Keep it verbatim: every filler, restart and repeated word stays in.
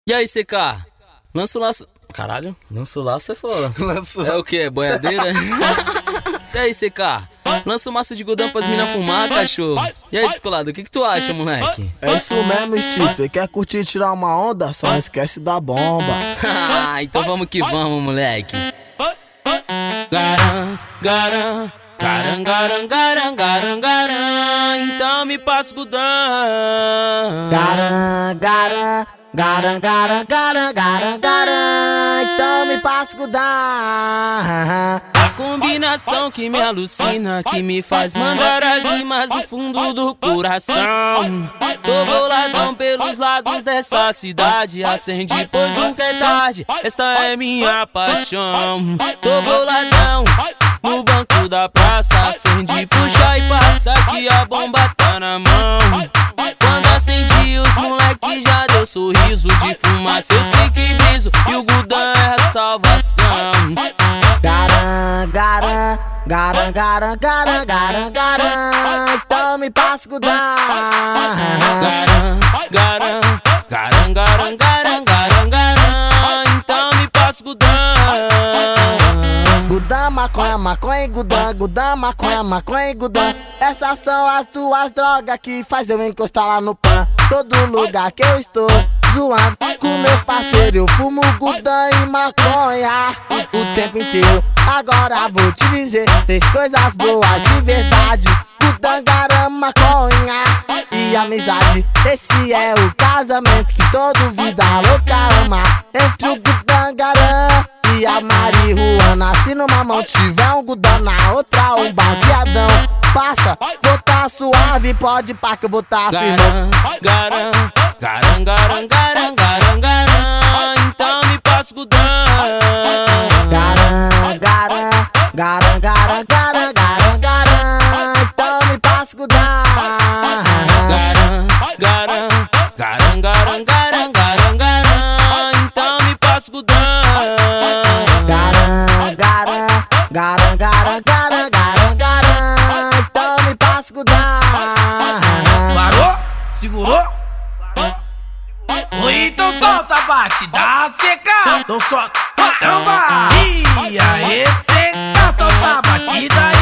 E aí, C K? Lança o laço... Caralho, lança o laço é foda. Lança o É o que? É boiadeira? E aí, C K? Lança o maço de godão pras mina fumar, cachorro. E aí, descolado, o que que tu acha, moleque? É isso mesmo, Steve. Quer curtir e tirar uma onda? Só não esquece da bomba. Então vamos que vamos, moleque. Garan, garan, garan, garan, garan, garan, garan. Então me passa o godão. Garan, garan, garan, garan, garan, garan, garan. Então me passa o godão. A combinação que me alucina, que me faz mandar as rimas do fundo do coração. Tô boladão pelos lados dessa cidade, acende pois nunca é tarde, esta é minha paixão. Tô boladão no banco da praça, acende, puxa e passa que a bomba tá na mão. Quando acendi os moleque já deu sorriso de fumaça, eu sei que briso e o godão é a salvação. Garan, garan, garan, garan, garan, garan, garan. Então me passa o godão. Garan, garan, garan, garan, garan, garan, garan. Então me passa o godão. Godão, maconha, maconha e godão, godão, maconha, maconha e godão. Essas são as duas drogas que faz eu encostar lá no pan. Todo lugar que eu estou zoando com meus parceiros, eu fumo godão e maconha o, o tempo inteiro. Agora vou te dizer três coisas boas de verdade: godão, garan, maconha e amizade. Esse é o casamento que todo vida louca ama. Entre o godão, garan e a marihuana. Se numa mão tiver um godão, na outra um baseadão. Passa, vou tá suave, pode pá que eu vou tá firmão. Garan, garan, garan, garan, garan, garan. Então me passa o godão. Garan, garan, garan, garan, garan, garan, garan. Então me passa o godão. Garan, garan, garan, garan, garan, garan, garan. Então me passa o godão. Garan, garan, garan, garan, garan, garan, garan. Então me passa o godão. Parou? Segurou? Ou então solta a batida seca. Então solta. Caramba! E aí, seca, solta a batida.